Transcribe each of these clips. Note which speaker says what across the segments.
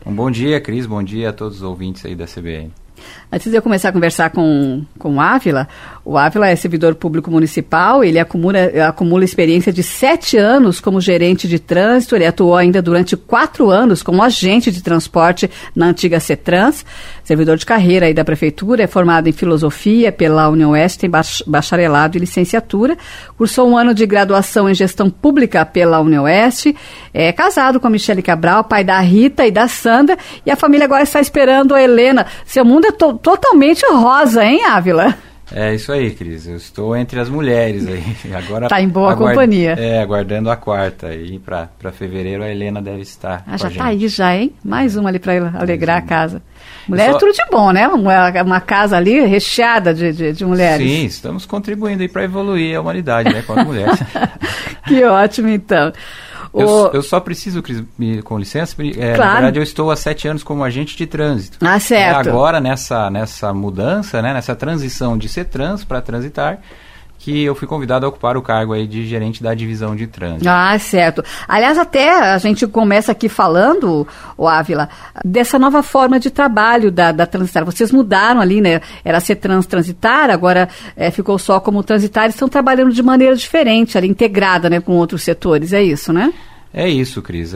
Speaker 1: Um bom dia, Cris, bom dia a todos os ouvintes aí da CBN.
Speaker 2: Antes de eu começar a conversar com o Ávila é servidor público municipal, ele acumula experiência de 7 anos como gerente de trânsito, ele atuou ainda durante 4 anos como agente de transporte na antiga CETRANS, servidor de carreira aí da prefeitura, é formado em filosofia pela UniOeste, tem bacharelado e licenciatura, cursou 1 ano de graduação em gestão pública pela UniOeste, é casado com a Michele Cabral, pai da Rita e da Sandra, e a família agora está esperando a Helena. Seu mundo é totalmente rosa, hein, Ávila?
Speaker 1: É isso aí, Cris. Eu estou entre as mulheres aí. Agora
Speaker 2: tá em boa companhia.
Speaker 1: Aguardando a quarta. E para fevereiro a Helena deve estar com
Speaker 2: já
Speaker 1: a gente.
Speaker 2: Tá aí já, hein? Mais uma ali para alegrar a casa. Mulher é tudo de bom, né? Uma casa ali recheada de mulheres.
Speaker 1: Sim, estamos contribuindo aí para evoluir a humanidade, né? Com as mulheres.
Speaker 2: Que ótimo, então.
Speaker 1: Eu só preciso, Cris, com licença,
Speaker 2: claro.
Speaker 1: Na verdade eu estou há 7 anos como agente de trânsito.
Speaker 2: Ah, certo.
Speaker 1: Agora nessa mudança, né, nessa transição de CETRANS para transitar, que eu fui convidado a ocupar o cargo aí de gerente da divisão de trânsito.
Speaker 2: Ah, certo. Aliás, até a gente começa aqui falando, Ávila, dessa nova forma de trabalho da Transitar. Vocês mudaram ali, né? Era CETRANS Transitar, agora ficou só como Transitar, estão trabalhando de maneira diferente, ali, integrada, né, com outros setores, é isso, né? É isso, Cris.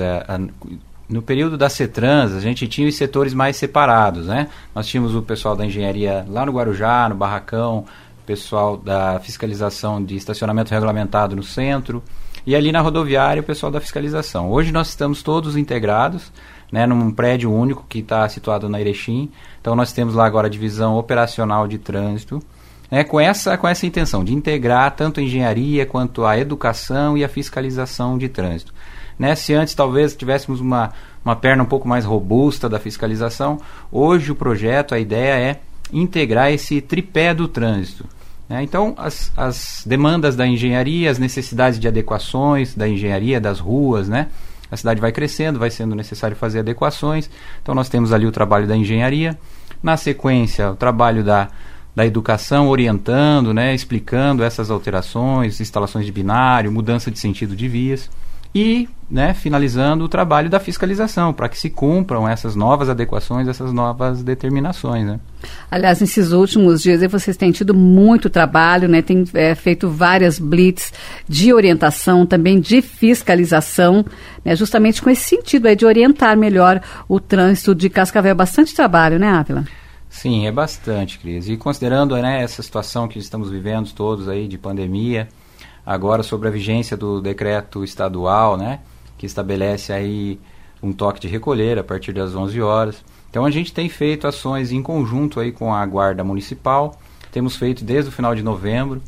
Speaker 1: No período da CETRANS, a gente tinha os setores mais separados, né? Nós tínhamos o pessoal da engenharia lá no Guarujá, no Barracão, pessoal da fiscalização de estacionamento regulamentado no centro, e ali na rodoviária o pessoal da fiscalização. Hoje nós estamos todos integrados, né, num prédio único que está situado na Erechim. Então nós temos lá agora a divisão operacional de trânsito, né, com essa intenção de integrar tanto a engenharia quanto a educação e a fiscalização de trânsito. Né, se antes talvez tivéssemos uma perna um pouco mais robusta da fiscalização, hoje o projeto, a ideia é integrar esse tripé do trânsito. Né? Então, as demandas da engenharia, as necessidades de adequações da engenharia, das ruas, né? A cidade vai crescendo, vai sendo necessário fazer adequações. Então, nós temos ali o trabalho da engenharia. Na sequência, o trabalho da educação, orientando, né? Explicando essas alterações, instalações de binário, mudança de sentido de vias. E, né, finalizando o trabalho da fiscalização, para que se cumpram essas novas adequações, essas novas determinações. Né?
Speaker 2: Aliás, nesses últimos dias vocês têm tido muito trabalho, né, têm feito várias blitz de orientação, também de fiscalização, né, justamente com esse sentido aí de orientar melhor o trânsito de Cascavel. Bastante trabalho, né, Ávila?
Speaker 1: Sim, é bastante, Cris. E considerando, né, essa situação que estamos vivendo todos aí de pandemia, agora sobre a vigência do decreto estadual, né, que estabelece aí um toque de recolher a partir das 11 horas. Então a gente tem feito ações em conjunto aí com a Guarda Municipal, temos feito desde o final de novembro,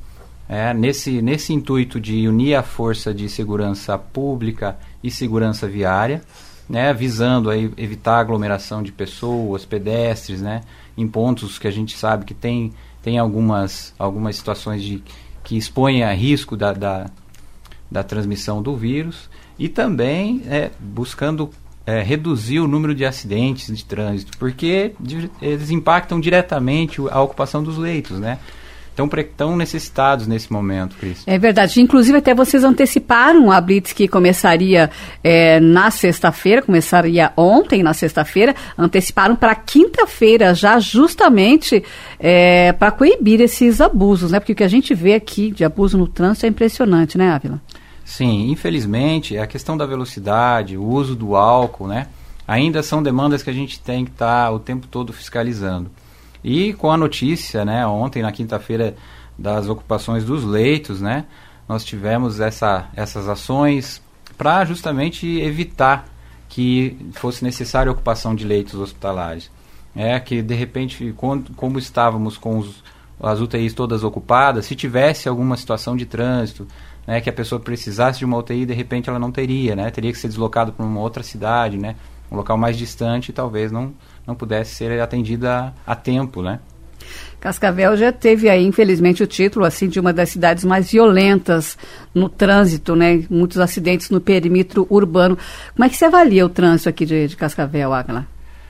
Speaker 1: nesse intuito de unir a força de segurança pública e segurança viária, né, visando aí evitar aglomeração de pessoas, pedestres, né, em pontos que a gente sabe que tem algumas situações que expõem a risco da transmissão do vírus, e também buscando reduzir o número de acidentes de trânsito, porque eles impactam diretamente a ocupação dos leitos, né? Estão necessitados nesse momento, Cris. É
Speaker 2: verdade. Inclusive, até vocês anteciparam a blitz que começaria na sexta-feira, começaria ontem, na sexta-feira, anteciparam para quinta-feira já, justamente para coibir esses abusos, né? Porque o que a gente vê aqui de abuso no trânsito é impressionante, né, Ávila?
Speaker 1: Sim, infelizmente, a questão da velocidade, o uso do álcool, né? Ainda são demandas que a gente tem que estar o tempo todo fiscalizando. E com a notícia, né, ontem, na quinta-feira, das ocupações dos leitos, né, nós tivemos essas ações para justamente evitar que fosse necessária a ocupação de leitos hospitalares. Que, de repente, como estávamos com as UTIs todas ocupadas, se tivesse alguma situação de trânsito, né, que a pessoa precisasse de uma UTI, de repente ela não teria, né, teria que ser deslocado para uma outra cidade, né, um local mais distante, e talvez não pudesse ser atendida a tempo, né?
Speaker 2: Cascavel já teve aí, infelizmente, o título assim, de uma das cidades mais violentas no trânsito, né? Muitos acidentes no perímetro urbano. Como é que você avalia o trânsito aqui de Cascavel, Ávila?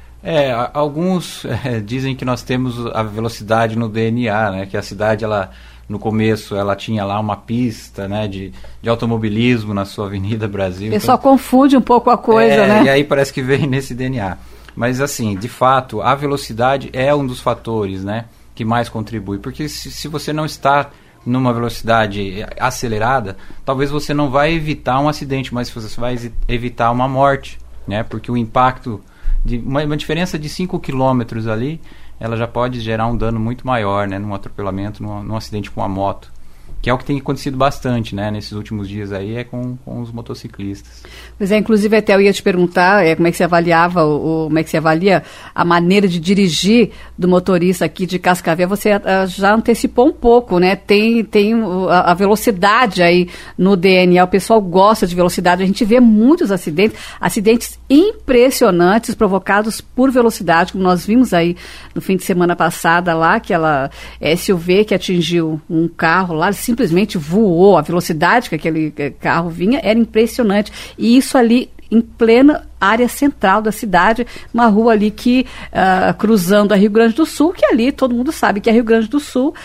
Speaker 1: Alguns dizem que nós temos a velocidade no DNA, né? Que a cidade, no começo, ela tinha lá uma pista, né, de automobilismo na sua Avenida Brasil.
Speaker 2: Só confunde um pouco a coisa, né?
Speaker 1: E aí parece que vem nesse DNA. Mas assim, de fato, a velocidade é um dos fatores, né, que mais contribui, porque se você não está numa velocidade acelerada, talvez você não vai evitar um acidente, mas você vai evitar uma morte, né, porque o impacto de uma diferença de 5 km ali, ela já pode gerar um dano muito maior, né, num atropelamento, num acidente com a moto. Que é o que tem acontecido bastante, né, nesses últimos dias aí, é com os motociclistas.
Speaker 2: Pois é, inclusive até eu ia te perguntar como é que você avaliava, como é que você avalia a maneira de dirigir do motorista aqui de Cascavel. Você já antecipou um pouco, né, tem a velocidade aí no DNA, o pessoal gosta de velocidade, a gente vê muitos acidentes impressionantes provocados por velocidade, como nós vimos aí no fim de semana passada lá, aquela SUV que atingiu um carro lá, simplesmente voou, a velocidade que aquele carro vinha era impressionante, e isso ali em plena área central da cidade, uma rua ali que, cruzando a Rio Grande do Sul, que ali todo mundo sabe que a Rio Grande do Sul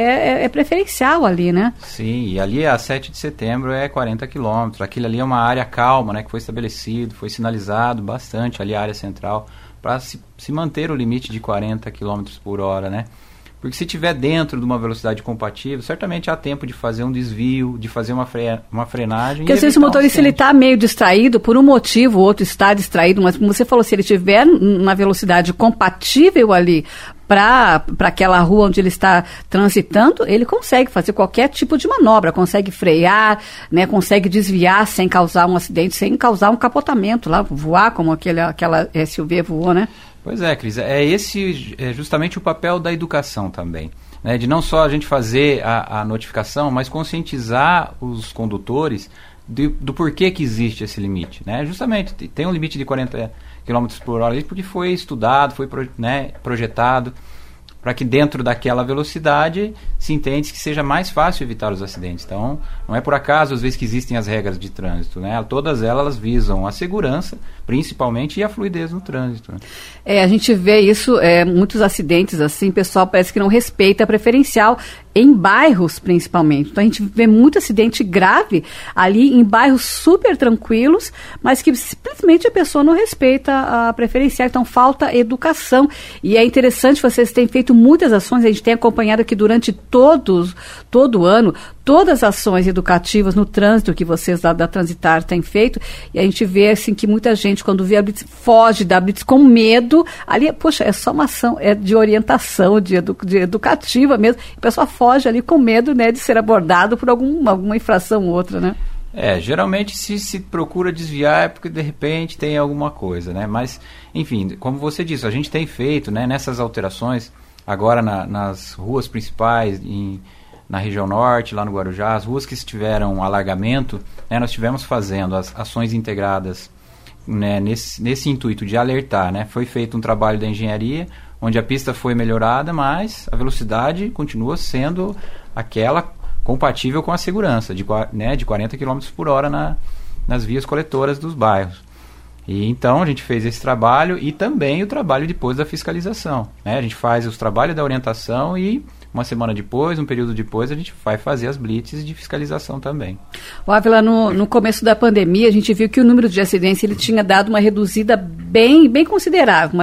Speaker 2: é preferencial ali, né?
Speaker 1: Sim, e ali a 7 de setembro é 40 quilômetros, aquilo ali é uma área calma, né, que foi estabelecido, foi sinalizado bastante ali a área central, para se manter o limite de 40 km por hora, né? Porque se estiver dentro de uma velocidade compatível, certamente há tempo de fazer um desvio, de fazer uma frenagem.
Speaker 2: Porque às vezes o motorista está meio distraído, por um motivo, o outro está distraído, mas como você falou, se ele estiver na velocidade compatível ali para aquela rua onde ele está transitando, ele consegue fazer qualquer tipo de manobra, consegue frear, né, consegue desviar sem causar um acidente, sem causar um capotamento lá, voar como aquela SUV voou, né?
Speaker 1: Pois é, Cris, esse é justamente o papel da educação também, né, de não só a gente fazer a notificação, mas conscientizar os condutores do porquê que existe esse limite, né? Justamente, tem um limite de 40 km por hora porque foi estudado, foi projetado para que dentro daquela velocidade se entende que seja mais fácil evitar os acidentes. Então, não é por acaso, às vezes, que existem as regras de trânsito, né? Todas elas visam a segurança, principalmente, e a fluidez no trânsito.
Speaker 2: A gente vê isso, muitos acidentes assim, o pessoal parece que não respeita a preferencial, em bairros principalmente. Então a gente vê muito acidente grave ali em bairros super tranquilos, mas que simplesmente a pessoa não respeita a preferencial, então falta educação. E é interessante, vocês têm feito muitas ações, a gente tem acompanhado aqui durante todo o ano, todas as ações educativas no trânsito que vocês da Transitar têm feito, e a gente vê assim que muita gente, quando vê a blitz, foge da blitz com medo. Ali, poxa, é só uma ação de orientação, de educativa mesmo. A pessoa foge ali com medo, né, de ser abordado por alguma infração ou outra, né?
Speaker 1: Geralmente se procura desviar é porque de repente tem alguma coisa, né? Mas, enfim, como você disse, a gente tem feito, né, nessas alterações, agora nas ruas principais, na região norte, lá no Guarujá, as ruas que tiveram alargamento, né, nós estivemos fazendo as ações integradas, né, nesse intuito de alertar, né? Foi feito um trabalho da engenharia, onde a pista foi melhorada, mas a velocidade continua sendo aquela compatível com a segurança, de 40 km por hora nas vias coletoras dos bairros. E então a gente fez esse trabalho e também o trabalho depois da fiscalização, né? A gente faz os trabalhos da orientação e uma semana depois, um período depois, a gente vai fazer as blitzes de fiscalização também. O
Speaker 2: Ávila, no começo da pandemia, a gente viu que o número de acidentes ele tinha dado uma reduzida bem considerável,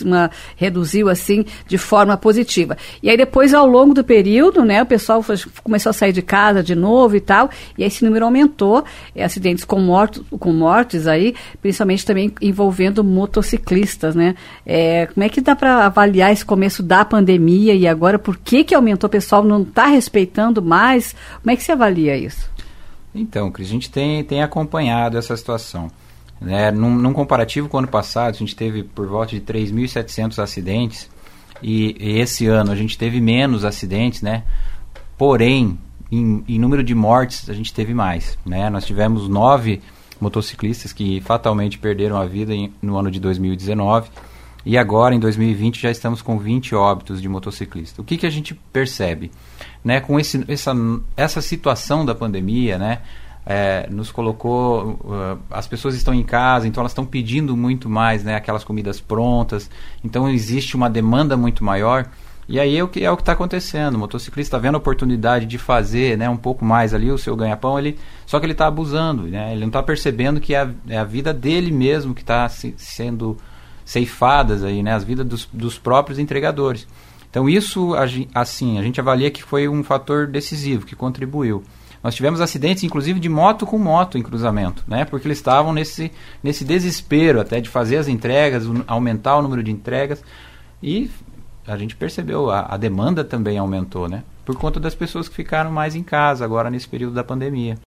Speaker 2: reduziu assim de forma positiva. E aí depois, ao longo do período, né, o pessoal começou a sair de casa de novo e tal, e esse número aumentou, acidentes com mortes aí, principalmente também envolvendo motociclistas, né? Como é que dá para avaliar esse começo da pandemia e agora por que aumentou, o pessoal não está respeitando mais? Como é que você avalia isso?
Speaker 1: Então, Cris, a gente tem acompanhado essa situação, né? Num comparativo com o ano passado, a gente teve por volta de 3.700 acidentes e esse ano a gente teve menos acidentes, né? Porém, em número de mortes a gente teve mais, né? Nós tivemos 9 motociclistas que fatalmente perderam a vida no ano de 2019. E agora, em 2020, já estamos com 20 óbitos de motociclista. O que a gente percebe? Né, com essa situação da pandemia, né, nos colocou... as pessoas estão em casa, então elas estão pedindo muito mais, né, aquelas comidas prontas. Então existe uma demanda muito maior. E aí é o que está acontecendo. O motociclista está vendo a oportunidade de fazer, né, um pouco mais ali o seu ganha-pão, só que ele está abusando. Né, ele não está percebendo que é a vida dele mesmo que está sendo ceifadas aí, né, as vidas dos próprios entregadores. Então isso, assim, a gente avalia que foi um fator decisivo, que contribuiu. Nós tivemos acidentes, inclusive, de moto com moto em cruzamento, né? Porque eles estavam nesse desespero até de fazer as entregas, aumentar o número de entregas. E a gente percebeu, a demanda também aumentou, né? Por conta das pessoas que ficaram mais em casa agora nesse período da pandemia.